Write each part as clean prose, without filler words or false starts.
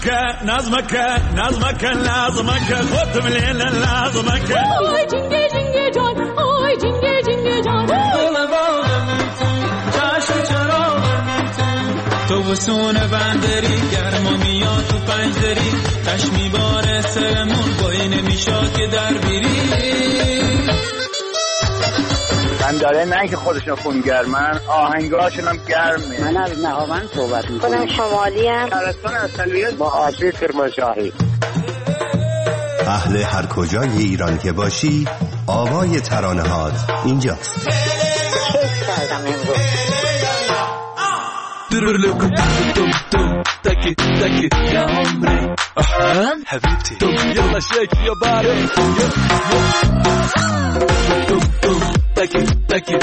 نظمك لازمك خودم لیل لازمک آی جنگه جنگه جان آی جنگه جنگه جان تو بسون بندری گرما میاد تو پنجدری تشمی باره سرمون بایی نمیشاد که در بیری من داره نه که خودشون خونگرمن آهنگاشون هم گرمه. من از نهاوند صحبت میکنم. خودم شمالی ام. شهرستان اصلیت با آبی کرمانشاهی. اهل هر کجای ایران که باشی آوای ترانه هات اینجاست. کیف کردم امروز. تکی تکی یا عمری حبیبتی یلا شیک یا باری تکی تکی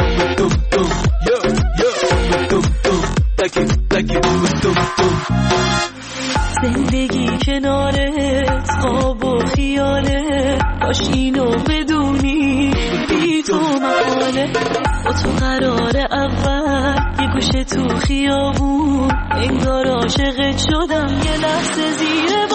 تکی تکی زندگی کنارت خواب و خیاله باش اینو بدونی بی تو محاله با تو قرار اول یه گوشه تو خیابون انگار عاشقت شدم یه لحظه زیر